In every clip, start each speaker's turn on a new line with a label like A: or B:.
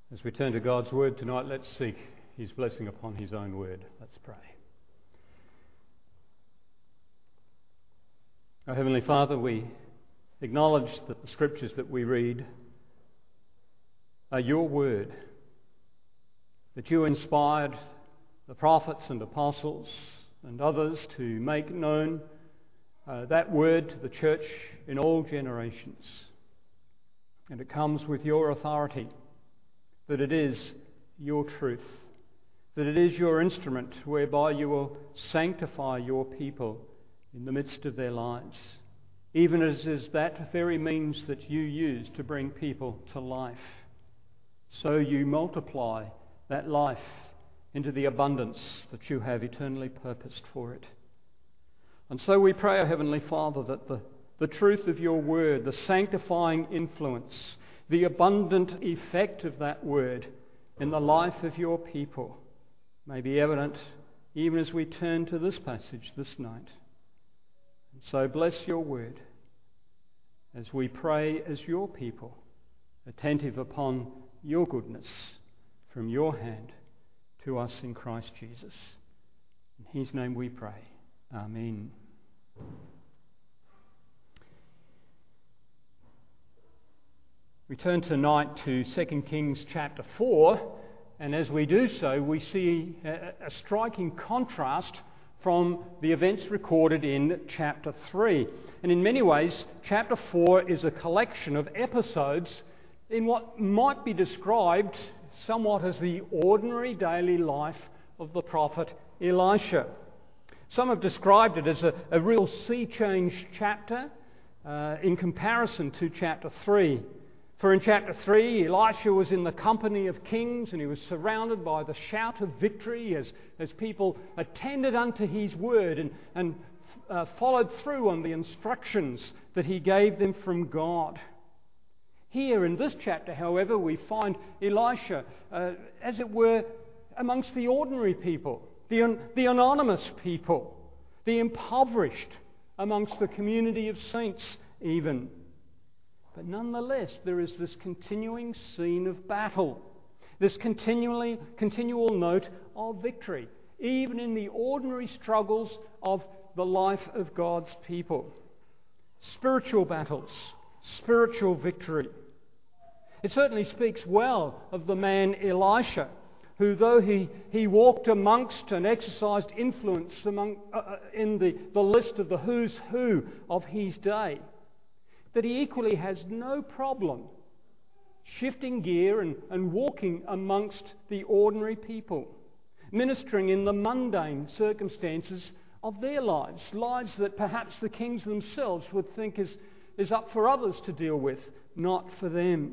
A: As we turn to God's word tonight, let's seek his blessing upon his own word. Let's pray. Our Heavenly Father, we acknowledge that the scriptures that we read are your word, that you inspired the prophets and apostles and others to make known that word to the church in all generations. And it comes with your authority, that it is your truth, that it is your instrument whereby you will sanctify your people in the midst of their lives, even as is that very means that you use to bring people to life. So you multiply that life into the abundance that you have eternally purposed for it. And so we pray, our Heavenly Father, that the truth of your word, the sanctifying influence, the abundant effect of that word in the life of your people may be evident even as we turn to this passage this night. And so bless your word as we pray as your people, attentive upon your goodness from your hand to us in Christ Jesus. In his name we pray. Amen. We turn tonight to 2 Kings chapter 4, and as we do so, we see a striking contrast from the events recorded in chapter 3. And in many ways, chapter 4 is a collection of episodes in what might be described somewhat as the ordinary daily life of the prophet Elisha. Some have described it as a real sea change chapter in comparison to chapter 3. For in chapter 3, Elisha was in the company of kings, and he was surrounded by the shout of victory as people attended unto his word and followed through on the instructions that he gave them from God. Here in this chapter, however, we find Elisha, as it were, amongst the ordinary people, the anonymous people, the impoverished amongst the community of saints even. But nonetheless, there is this continuing scene of battle, this continual note of victory, even in the ordinary struggles of the life of God's people. Spiritual battles, spiritual victory. It certainly speaks well of the man Elisha, who, though he walked amongst and exercised influence in the list of the who's who of his day, that he equally has no problem shifting gear and walking amongst the ordinary people, ministering in the mundane circumstances of their lives that perhaps the kings themselves would think is up for others to deal with, not for them.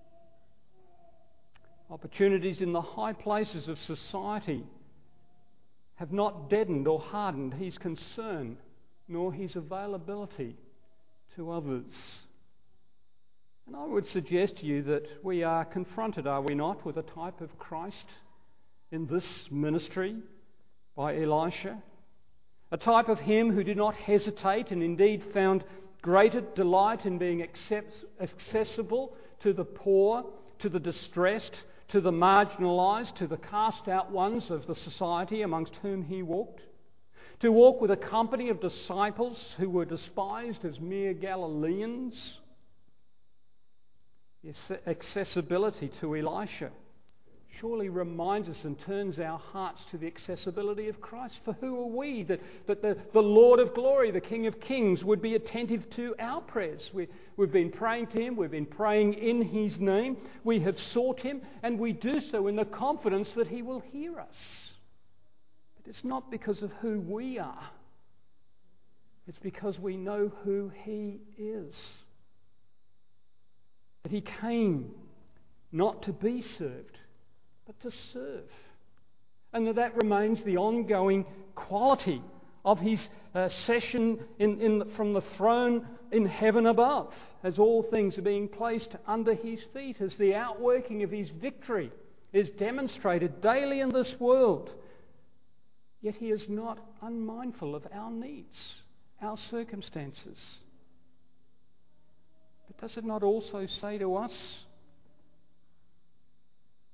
A: Opportunities in the high places of society have not deadened or hardened his concern nor his availability to others. And I would suggest to you that we are confronted, are we not, with a type of Christ in this ministry by Elisha? A type of him who did not hesitate and indeed found greater delight in being accessible to the poor, to the distressed, to the marginalised, to the cast out ones of the society amongst whom he walked. To walk with a company of disciples who were despised as mere Galileans. Yes, accessibility to Elisha surely reminds us and turns our hearts to the accessibility of Christ. For who are we that the Lord of glory, the King of kings, would be attentive to our prayers? We've been praying to him, we've been praying in his name, we have sought him, and we do so in the confidence that he will hear us. It's not because of who we are. It's because we know who he is. That he came not to be served, but to serve. And that remains the ongoing quality of his session from the throne in heaven above, as all things are being placed under his feet, as the outworking of his victory is demonstrated daily in this world. Yet he is not unmindful of our needs, our circumstances. But does it not also say to us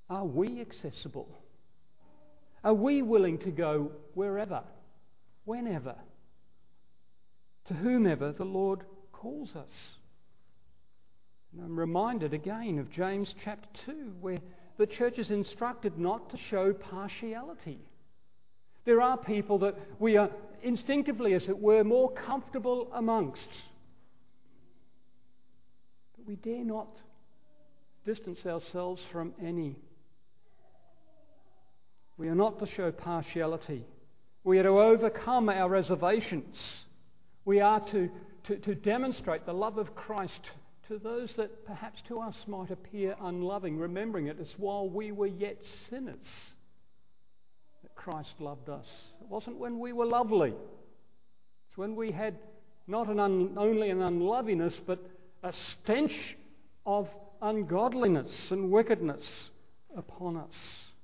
A: Are we accessible? Are we willing to go wherever, whenever, to whomever the Lord calls us? And I'm reminded again of James chapter 2, where the church is instructed not to show partiality. There are people that we are instinctively, as it were, more comfortable amongst. But we dare not distance ourselves from any. We are not to show partiality. We are to overcome our reservations. We are to demonstrate the love of Christ to those that perhaps to us might appear unloving, remembering it as while we were yet sinners that Christ loved us. It wasn't when we were lovely. It's when we had not only an unloveliness, but a stench of ungodliness and wickedness upon us.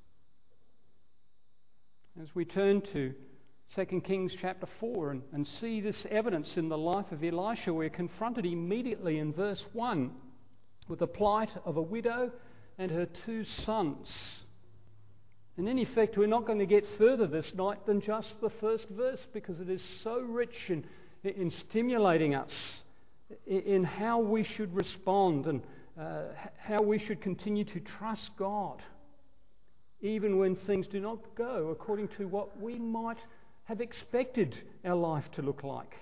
A: As we turn to 2 Kings chapter 4 and see this evidence in the life of Elisha, we're confronted immediately in verse 1 with the plight of a widow and her 2 sons. And in effect, we're not going to get further this night than just the first verse, because it is so rich in stimulating us in how we should respond and how we should continue to trust God, even when things do not go according to what we might have expected our life to look like.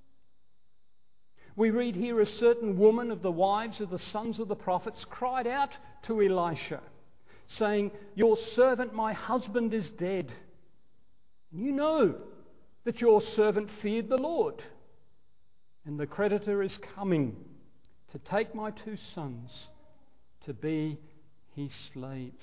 A: We read here, a certain woman of the wives of the sons of the prophets cried out to Elisha, saying, "Your servant, my husband, is dead. You know that your servant feared the Lord, and the creditor is coming to take my 2 sons to be his slaves."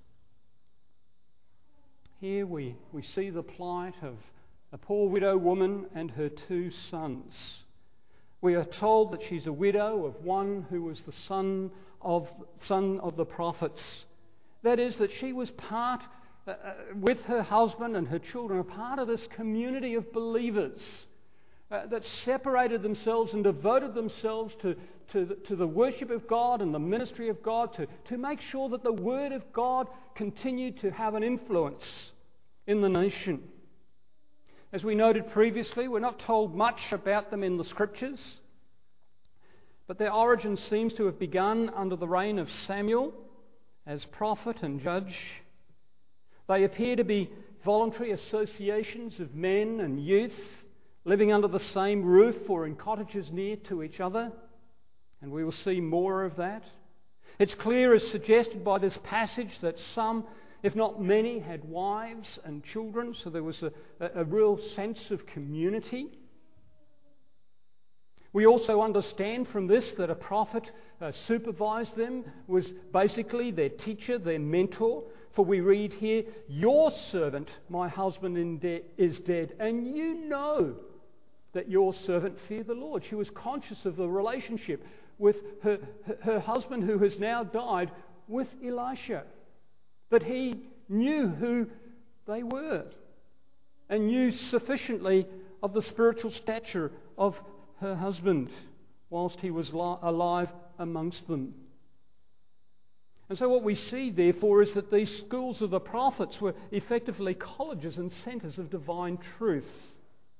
A: Here we see the plight of a poor widow woman and her 2 sons. We are told that she's a widow of one who was the son of the prophets. That is, that she was part, with her husband and her children, a part of this community of believers that separated themselves and devoted themselves to the worship of God and the ministry of God, to make sure that the Word of God continued to have an influence in the nation. As we noted previously, we're not told much about them in the Scriptures, but their origin seems to have begun under the reign of Samuel as prophet and judge. They appear to be voluntary associations of men and youth living under the same roof or in cottages near to each other, and we will see more of that. It's clear, as suggested by this passage, that some, if not many, had wives and children, so there was a real sense of community. We also understand from this that a prophet supervised them, was basically their teacher, their mentor. For we read here, "Your servant, my husband, is dead, and you know that your servant feared the Lord." She was conscious of the relationship with her husband, who has now died, with Elisha. But he knew who they were and knew sufficiently of the spiritual stature of her husband whilst he was alive amongst them. And so what we see, therefore, is that these schools of the prophets were effectively colleges and centres of divine truth.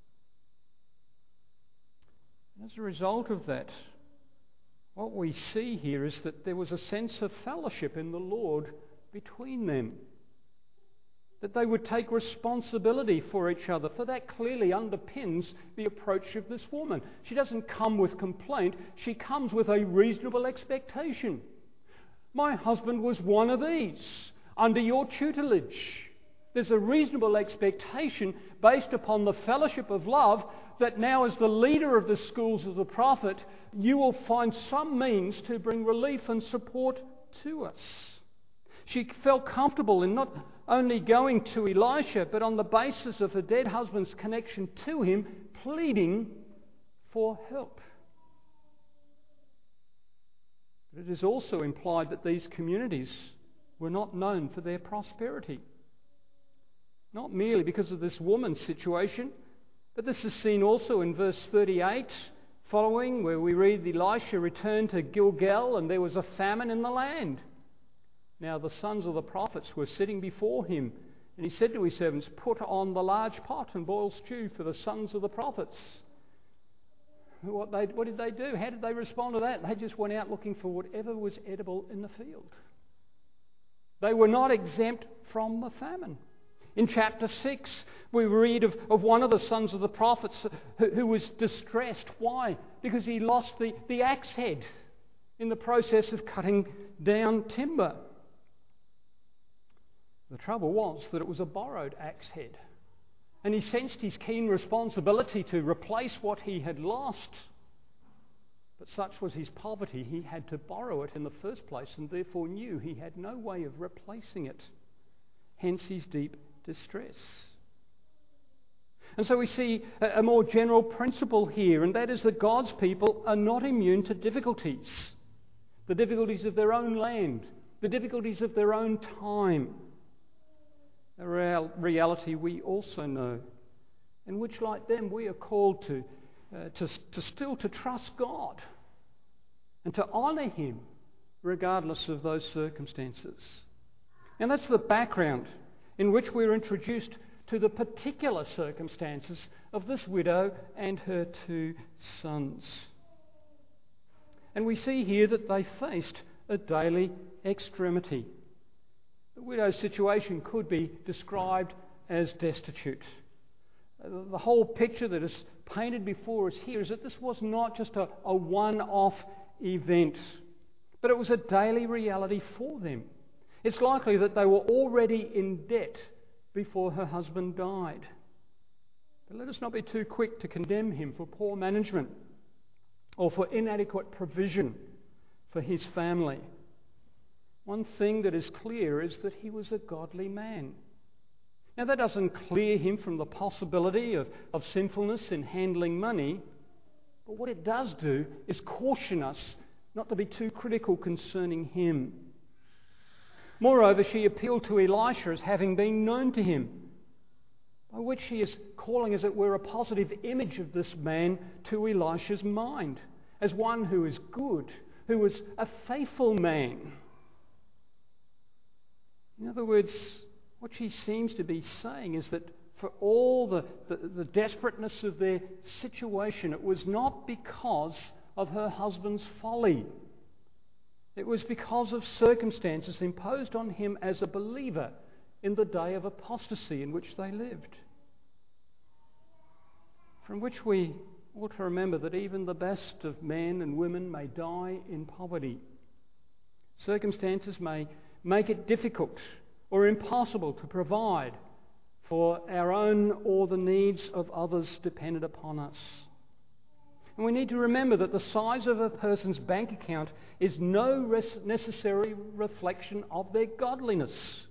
A: And as a result of that, what we see here is that there was a sense of fellowship in the Lord between them, that they would take responsibility for each other, for that clearly underpins the approach of this woman. She doesn't come with complaint, she comes with a reasonable expectation. My husband was one of these, under your tutelage. There's a reasonable expectation based upon the fellowship of love that now, as the leader of the schools of the prophet, you will find some means to bring relief and support to us. She felt comfortable in not only going to Elisha, but on the basis of her dead husband's connection to him, pleading for help. But it is also implied that these communities were not known for their prosperity. Not merely because of this woman's situation, but this is seen also in verse 38 following, where we read Elisha returned to Gilgal and there was a famine in the land. Now the sons of the prophets were sitting before him, and he said to his servants, "Put on the large pot and boil stew for the sons of the prophets." What did they do? How did they respond to that? They just went out looking for whatever was edible in the field. They were not exempt from the famine. In chapter 6, we read of one of the sons of the prophets who was distressed. Why? Because he lost the axe head in the process of cutting down timber. The trouble was that it was a borrowed axe head, and he sensed his keen responsibility to replace what he had lost. But such was his poverty, he had to borrow it in the first place, and therefore knew he had no way of replacing it. Hence his deep distress. And so we see a more general principle here, and that is that God's people are not immune to difficulties. The difficulties of their own land, the difficulties of their own time. A reality we also know, in which, like them, we are called to still trust God and to honour Him regardless of those circumstances. And that's the background in which we're introduced to the particular circumstances of this widow and her two sons. And we see here that they faced a daily extremity. The widow's situation could be described as destitute. The whole picture that is painted before us here is that this was not just a one-off event, but it was a daily reality for them. It's likely that they were already in debt before her husband died. But let us not be too quick to condemn him for poor management or for inadequate provision for his family. One thing that is clear is that he was a godly man. Now that doesn't clear him from the possibility of sinfulness in handling money, but what it does do is caution us not to be too critical concerning him. Moreover, she appealed to Elisha as having been known to him, by which he is calling, as it were, a positive image of this man to Elisha's mind, as one who is good, who was a faithful man. In other words, what she seems to be saying is that for all the desperateness of their situation, it was not because of her husband's folly. It was because of circumstances imposed on him as a believer in the day of apostasy in which they lived. From which we ought to remember that even the best of men and women may die in poverty. Circumstances may make it difficult or impossible to provide for our own or the needs of others dependent upon us. And we need to remember that the size of a person's bank account is no necessary reflection of their godliness,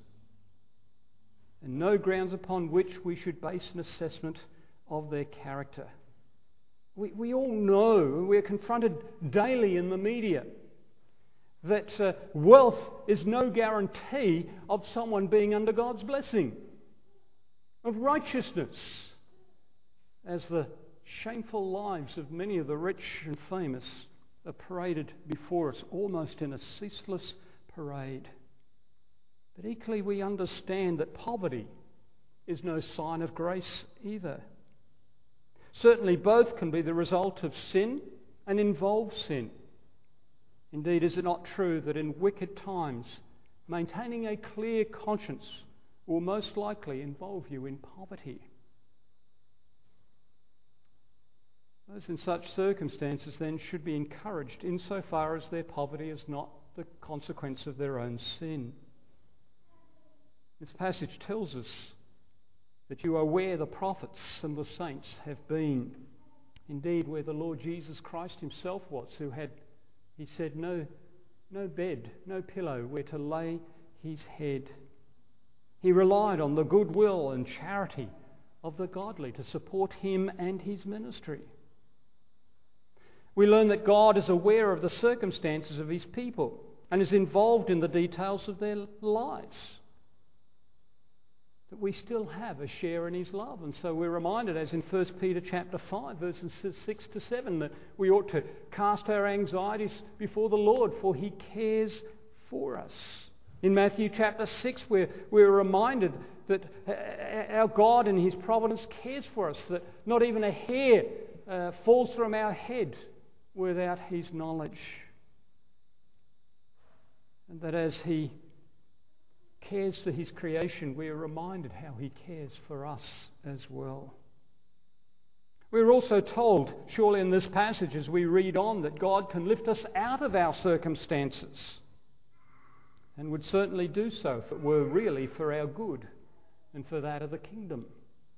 A: and no grounds upon which we should base an assessment of their character. We all know, we're confronted daily in the media, that wealth is no guarantee of someone being under God's blessing, of righteousness, as the shameful lives of many of the rich and famous are paraded before us almost in a ceaseless parade. But equally we understand that poverty is no sign of grace either. Certainly both can be the result of sin and involve sin. Indeed, is it not true that in wicked times, maintaining a clear conscience will most likely involve you in poverty? Those in such circumstances then should be encouraged insofar as their poverty is not the consequence of their own sin. This passage tells us that you are where the prophets and the saints have been. Indeed, where the Lord Jesus Christ himself was, who had, he said, no bed, no pillow where to lay his head. He relied on the goodwill and charity of the godly to support him and his ministry. We learn that God is aware of the circumstances of his people and is involved in the details of their lives. That we still have a share in his love. And so we're reminded, as in 1 Peter chapter 5, verses 6 to 7, that we ought to cast our anxieties before the Lord, for he cares for us. In Matthew chapter 6, we're reminded that our God in His providence cares for us, that not even a hair falls from our head without His knowledge. And that as He cares for His creation, we are reminded how He cares for us as well. We're also told, surely in this passage as we read on, that God can lift us out of our circumstances, and would certainly do so if it were really for our good and for that of the kingdom.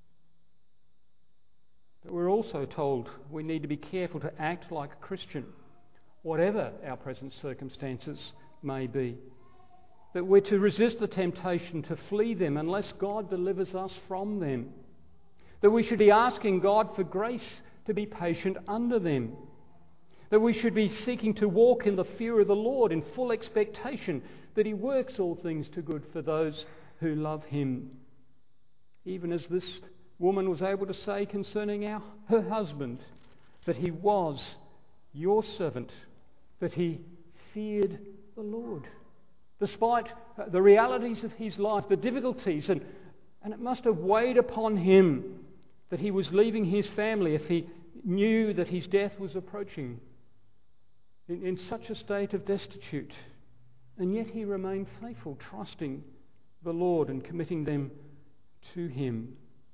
A: But we're also told we need to be careful to act like a Christian, whatever our present circumstances may be. That we're to resist the temptation to flee them unless God delivers us from them. That we should be asking God for grace to be patient under them. That we should be seeking to walk in the fear of the Lord in full expectation that He works all things to good for those who love Him. Even as this woman was able to say concerning her husband, that he was your servant, that he feared the Lord. Despite the realities of his life, the difficulties, and it must have weighed upon him that he was leaving his family if he knew that his death was approaching in such a state of destitute. And yet he remained faithful, trusting the Lord and committing them to Him.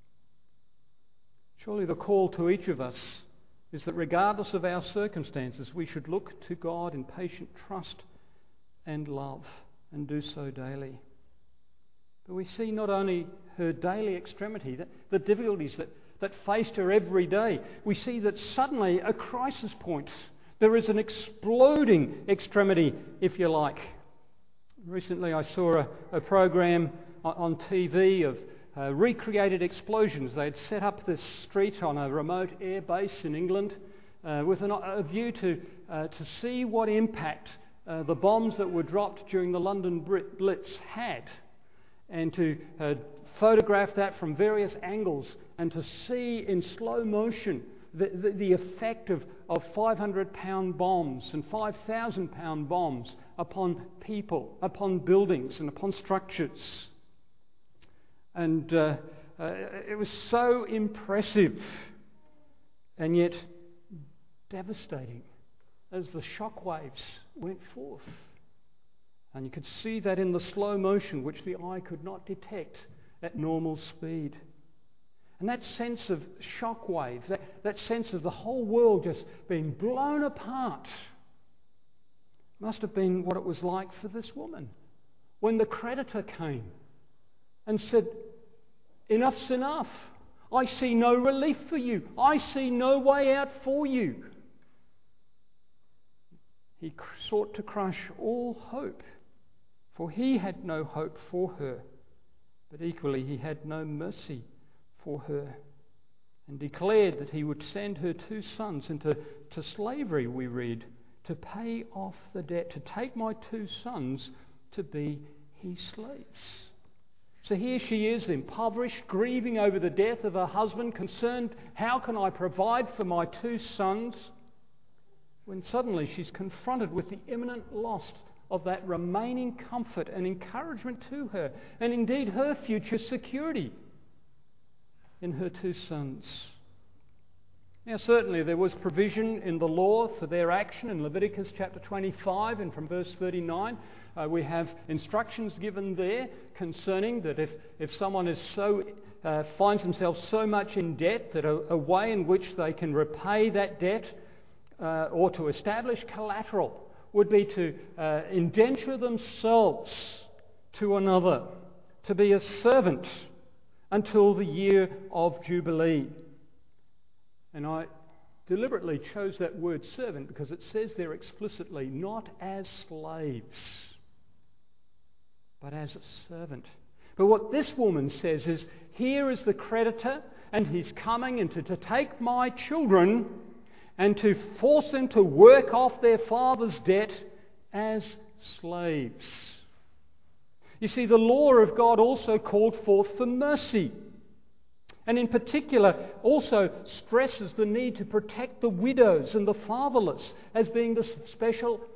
A: Surely the call to each of us is that regardless of our circumstances, we should look to God in patient trust and love, and do so daily. But we see not only her daily extremity, the difficulties that faced her every day. We see that suddenly, a crisis point, there is an exploding extremity, if you like. Recently I saw a program on TV of recreated explosions. They'd set up this street on a remote air base in England with a view to see what impact the bombs that were dropped during the London Blitz had, and to photograph that from various angles and to see in slow motion the effect of 500-pound bombs and 5,000-pound bombs upon people, upon buildings and upon structures. And it was so impressive and yet devastating as the shock waves went forth. And you could see that in the slow motion which the eye could not detect at normal speed. And that sense of shock wave, that sense of the whole world just being blown apart, must have been what it was like for this woman when the creditor came and said, "Enough's enough. I see no relief for you. I see no way out for you." He sought to crush all hope, for he had no hope for her, but equally he had no mercy for her, and declared that he would send her 2 sons into slavery, we read, to pay off the debt, to take my 2 sons to be his slaves. So here she is, impoverished, grieving over the death of her husband, concerned, how can I provide for my 2 sons? When suddenly she's confronted with the imminent loss of that remaining comfort and encouragement to her, and indeed her future security in her 2 sons. Now certainly there was provision in the law for their action in Leviticus chapter 25, and from verse 39 we have instructions given there concerning that if someone is finds themselves so much in debt that a way in which they can repay that debt or to establish collateral would be to indenture themselves to another, to be a servant until the year of Jubilee. And I deliberately chose that word servant because it says there explicitly, not as slaves, but as a servant. But what this woman says is, here is the creditor, and he's coming and to take my children and to force them to work off their father's debt as slaves. You see, the law of God also called forth for mercy, and in particular also stresses the need to protect the widows and the fatherless as being the special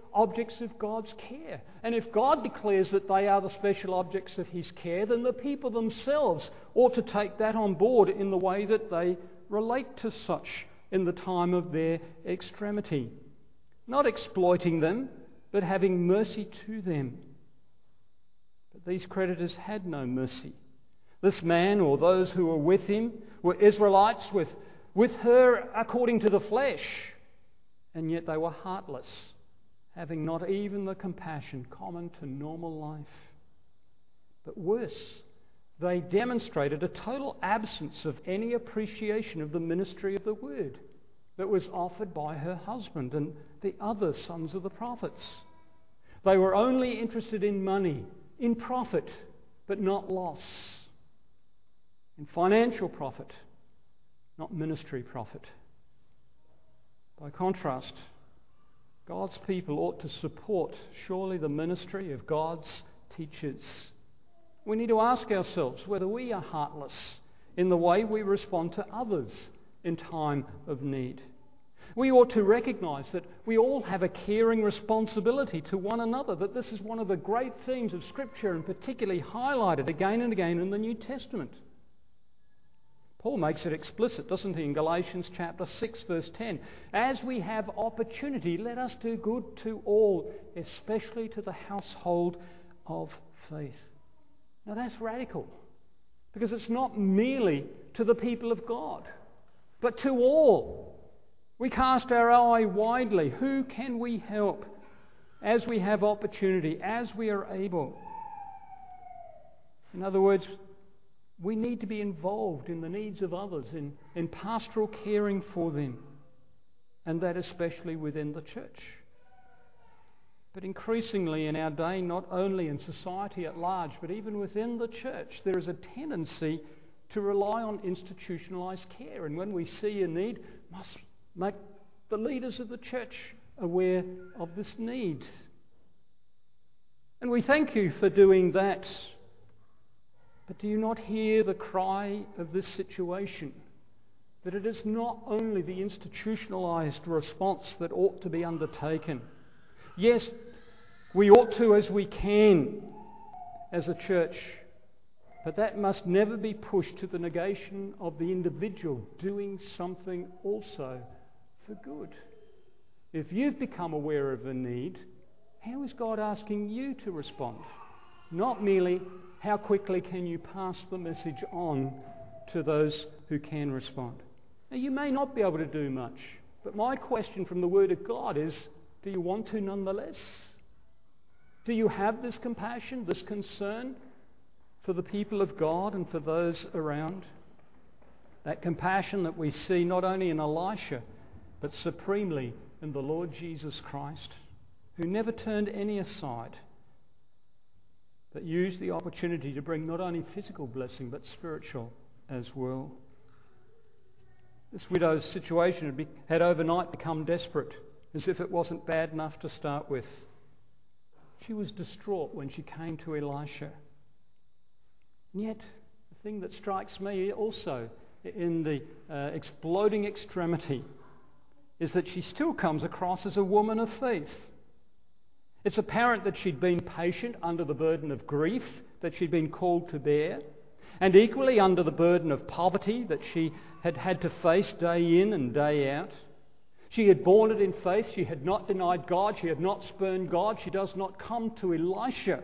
A: objects of God's care. And if God declares that they are the special objects of his care, then the people themselves ought to take that on board in the way that they relate to such in the time of their extremity. Not exploiting them, but having mercy to them. But these creditors had no mercy. This man, or those who were with him, were Israelites with her according to the flesh, and yet they were heartless, having not even the compassion common to normal life. But worse, they demonstrated a total absence of any appreciation of the ministry of the word that was offered by her husband and the other sons of the prophets. They were only interested in money, in profit, but not loss, in financial profit, not ministry profit. By contrast, God's people ought to support surely the ministry of God's teachers. We need to ask ourselves whether we are heartless in the way we respond to others in time of need. We ought to recognise that we all have a caring responsibility to one another, that this is one of the great themes of Scripture and particularly highlighted again and again in the New Testament. Paul makes it explicit, doesn't he, in Galatians chapter 6, verse 10. As we have opportunity, let us do good to all, especially to the household of faith. Now that's radical, because it's not merely to the people of God, but to all. We cast our eye widely. Who can we help as we have opportunity, as we are able? In other words, we need to be involved in the needs of others, in pastoral caring for them, and that especially within the church. But increasingly in our day, not only in society at large, but even within the church, there is a tendency to rely on institutionalised care. And when we see a need, must make the leaders of the church aware of this need. And we thank you for doing that. But do you not hear the cry of this situation? That it is not only the institutionalised response that ought to be undertaken. Yes, we ought to as we can as a church, but that must never be pushed to the negation of the individual doing something also for good. If you've become aware of a need, how is God asking you to respond? Not merely how quickly can you pass the message on to those who can respond. Now, you may not be able to do much, but my question from the Word of God is, do you want to nonetheless? Do you have this compassion, this concern for the people of God and for those around? That compassion that we see not only in Elisha, but supremely in the Lord Jesus Christ, who never turned any aside, but used the opportunity to bring not only physical blessing, but spiritual as well. This widow's situation had overnight become desperate, as if it wasn't bad enough to start with. She was distraught when she came to Elisha. And yet, the thing that strikes me also in the exploding extremity is that she still comes across as a woman of faith. It's apparent that she'd been patient under the burden of grief that she'd been called to bear, and equally under the burden of poverty that she had had to face day in and day out. She had borne it in faith. She had not denied God. She had not spurned God. She does not come to Elisha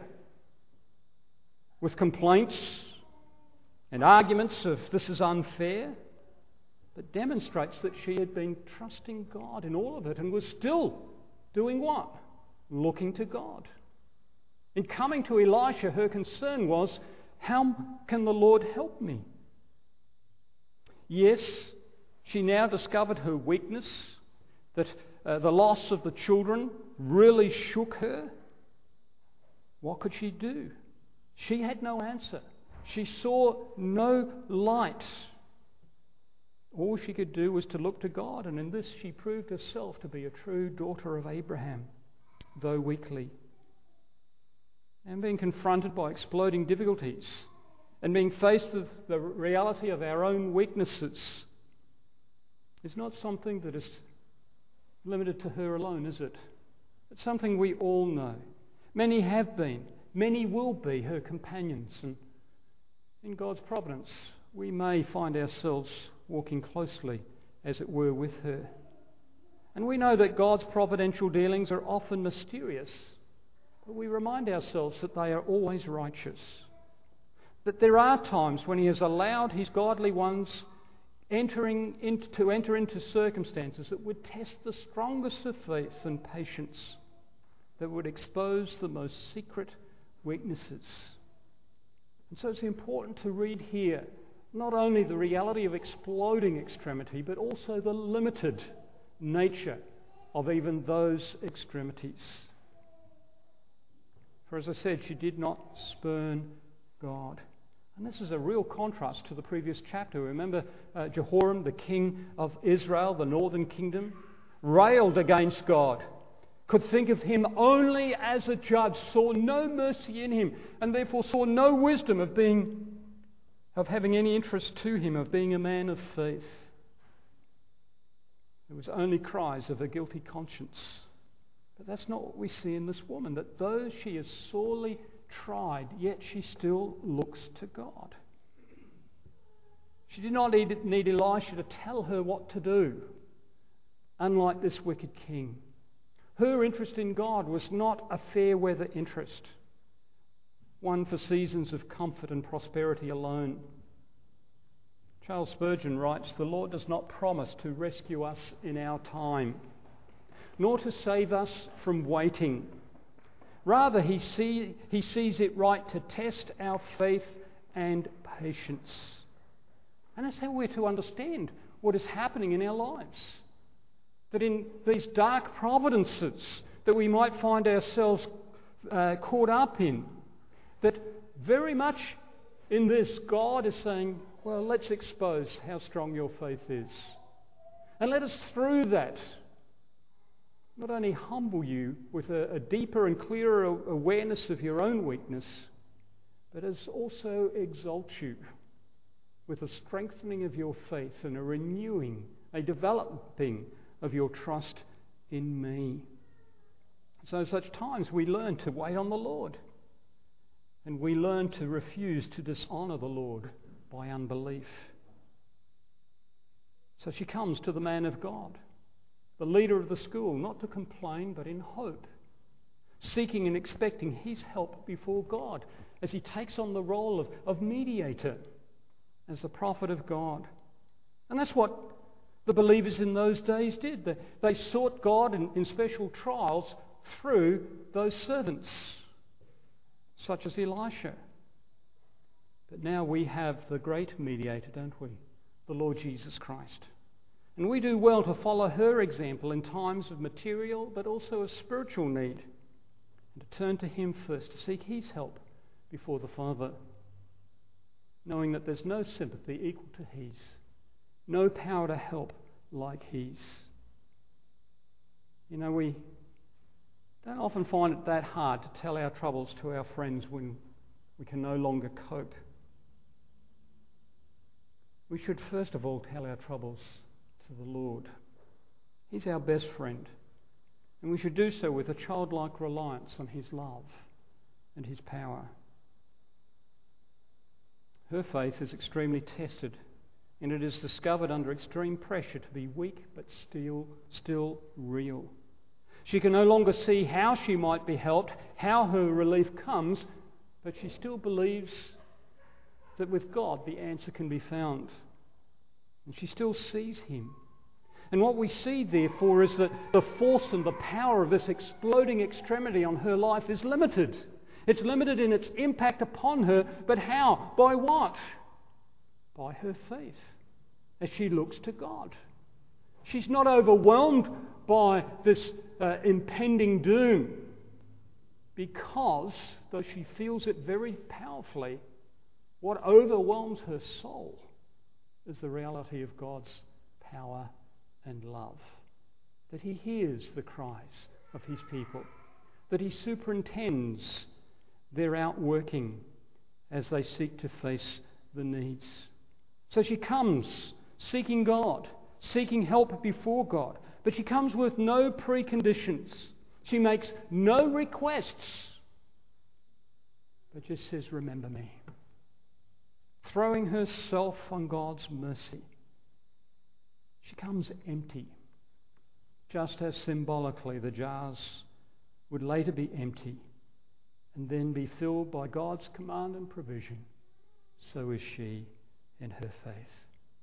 A: with complaints and arguments of this is unfair, but demonstrates that she had been trusting God in all of it and was still doing what? Looking to God. In coming to Elisha, her concern was, how can the Lord help me? Yes, she now discovered her weakness, that the loss of the children really shook her. What could she do? She had no answer. She saw no light. All she could do was to look to God, and in this she proved herself to be a true daughter of Abraham, though weakly. And being confronted by exploding difficulties and being faced with the reality of our own weaknesses is not something that is limited to her alone, is it? It's something we all know. Many have been, many will be her companions, and in God's providence, we may find ourselves walking closely, as it were, with her. And we know that God's providential dealings are often mysterious, but we remind ourselves that they are always righteous. That there are times when He has allowed His godly ones enter into circumstances that would test the strongest of faith and patience, that would expose the most secret weaknesses. And so it's important to read here not only the reality of exploding extremity, but also the limited nature of even those extremities. For as I said, she did not spurn God. And this is a real contrast to the previous chapter. Remember Jehoram, the king of Israel, the northern kingdom, railed against God, could think of Him only as a judge, saw no mercy in Him, and therefore saw no wisdom of having any interest to Him, of being a man of faith. There was only cries of a guilty conscience. But that's not what we see in this woman, that though she is sorely tried, yet she still looks to God. She did not need Elisha to tell her what to do, unlike this wicked king. Her interest in God was not a fair weather interest, one for seasons of comfort and prosperity alone. Charles Spurgeon writes, "The Lord does not promise to rescue us in our time, nor to save us from waiting. Rather, He sees it right to test our faith and patience." And that's how we're to understand what is happening in our lives. That in these dark providences that we might find ourselves caught up in, that very much in this, God is saying, well, let's expose how strong your faith is. And let us, through that, not only humble you with a deeper and clearer awareness of your own weakness, but as also exalt you with a strengthening of your faith and a renewing, a developing of your trust in me. So at such times we learn to wait on the Lord, and we learn to refuse to dishonour the Lord by unbelief. So she comes to the man of God, the leader of the school, not to complain, but in hope, seeking and expecting his help before God as he takes on the role of mediator as the prophet of God. And that's what the believers in those days did. They sought God in special trials through those servants, such as Elisha. But now we have the great mediator, don't we? The Lord Jesus Christ. And we do well to follow her example in times of material but also of spiritual need, and to turn to Him first, to seek His help before the Father, knowing that there's no sympathy equal to His, no power to help like His. You know, we don't often find it that hard to tell our troubles to our friends when we can no longer cope. We should first of all tell our troubles to the Lord. He's our best friend, and we should do so with a childlike reliance on His love and His power. Her faith is extremely tested, and it is discovered under extreme pressure to be weak but still real. She can no longer see how she might be helped, how her relief comes, but she still believes that with God the answer can be found. And she still sees Him. And what we see, therefore, is that the force and the power of this exploding extremity on her life is limited. It's limited in its impact upon her, but how? By what? By her faith, as she looks to God. She's not overwhelmed by this impending doom, because, though she feels it very powerfully, what overwhelms her soul is the reality of God's power and love. That He hears the cries of His people, that He superintends their outworking as they seek to face the needs. So she comes seeking God, seeking help before God, but she comes with no preconditions. She makes no requests, but just says, remember me. Throwing herself on God's mercy. She comes empty, just as symbolically the jars would later be empty and then be filled by God's command and provision. So is she in her faith.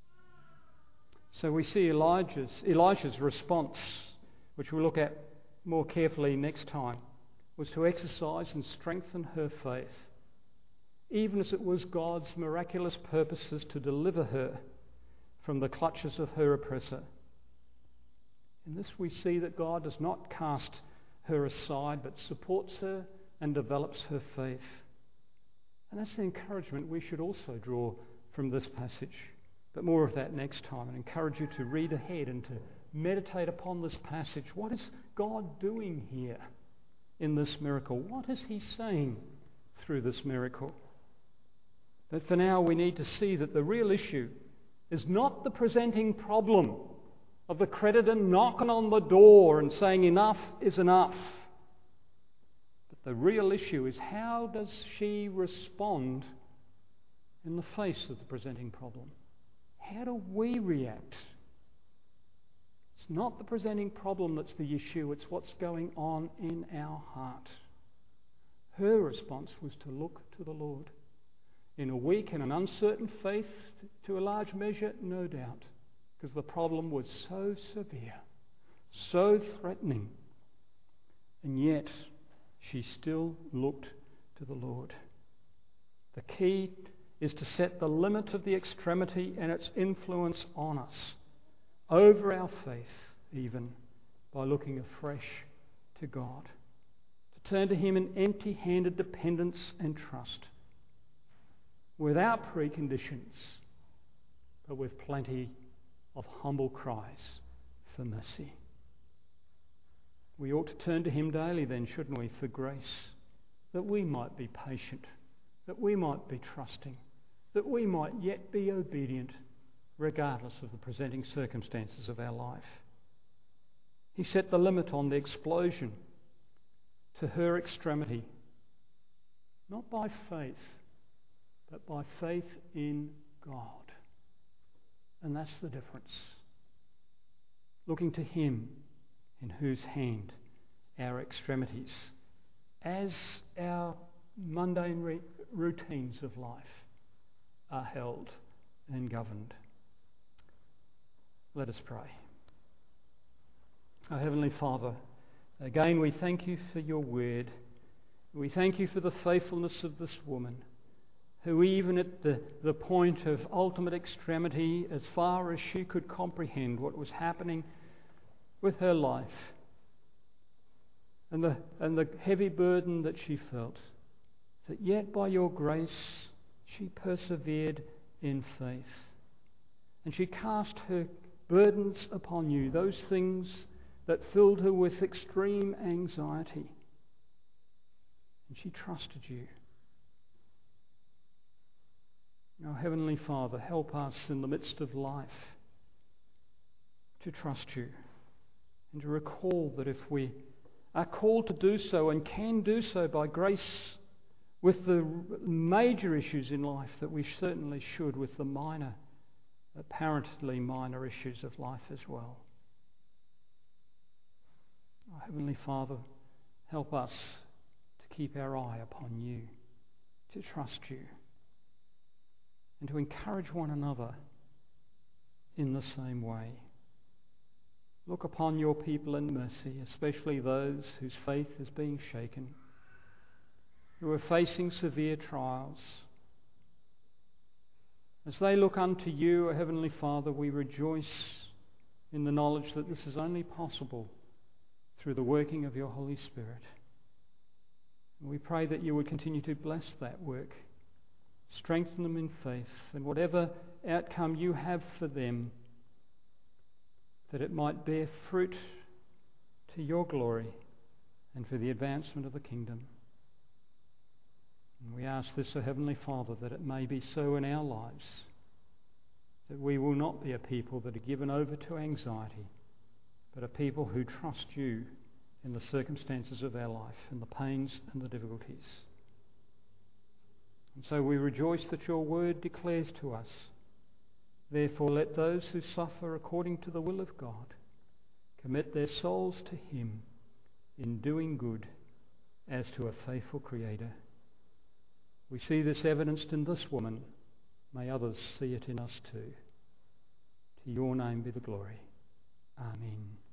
A: So we see Elisha's response, which we'll look at more carefully next time, was to exercise and strengthen her faith, even as it was God's miraculous purposes to deliver her from the clutches of her oppressor. In this we see that God does not cast her aside, but supports her and develops her faith. And that's the encouragement we should also draw from this passage. But more of that next time. I encourage you to read ahead and to meditate upon this passage. What is God doing here in this miracle? What is he saying through this miracle? But for now we need to see that the real issue is not the presenting problem of the creditor knocking on the door and saying enough is enough. But the real issue is, how does she respond in the face of the presenting problem? How do we react? It's not the presenting problem that's the issue, it's what's going on in our heart. Her response was to look to the Lord. In a weak and an uncertain faith, to a large measure, no doubt, because the problem was so severe, so threatening, and yet she still looked to the Lord. The key is to set the limit of the extremity and its influence on us, over our faith even, by looking afresh to God. To turn to him in empty-handed dependence and trust, without preconditions, but with plenty of humble cries for mercy. We ought to turn to him daily then, shouldn't we, for grace, that we might be patient, that we might be trusting, that we might yet be obedient regardless of the presenting circumstances of our life. He set the limit on the explosion to her extremity, not by faith, but by faith in God. And that's the difference. Looking to him in whose hand our extremities, as our mundane routines of life, are held and governed. Let us pray. Our Heavenly Father, again we thank you for your word. We thank you for the faithfulness of this woman, who even at the point of ultimate extremity, as far as she could comprehend what was happening with her life and the heavy burden that she felt, that yet by your grace she persevered in faith. And she cast her burdens upon you, those things that filled her with extreme anxiety. And she trusted you. Now, Heavenly Father, help us in the midst of life to trust you and to recall that if we are called to do so and can do so by grace with the major issues in life, that we certainly should with the minor, apparently minor issues of life as well. Oh, Heavenly Father, help us to keep our eye upon you, to trust you, and to encourage one another in the same way. Look upon your people in mercy, especially those whose faith is being shaken, who are facing severe trials. As they look unto you, O Heavenly Father, we rejoice in the knowledge that this is only possible through the working of your Holy Spirit. And we pray that you would continue to bless that work, strengthen them in faith, and whatever outcome you have for them, that it might bear fruit to your glory and for the advancement of the kingdom. And we ask this, O Heavenly Father, that it may be so in our lives, that we will not be a people that are given over to anxiety, but a people who trust you in the circumstances of our life, in the pains and the difficulties. And so we rejoice that your word declares to us, therefore let those who suffer according to the will of God commit their souls to him in doing good as to a faithful Creator. We see this evidenced in this woman. May others see it in us too. To your name be the glory. Amen.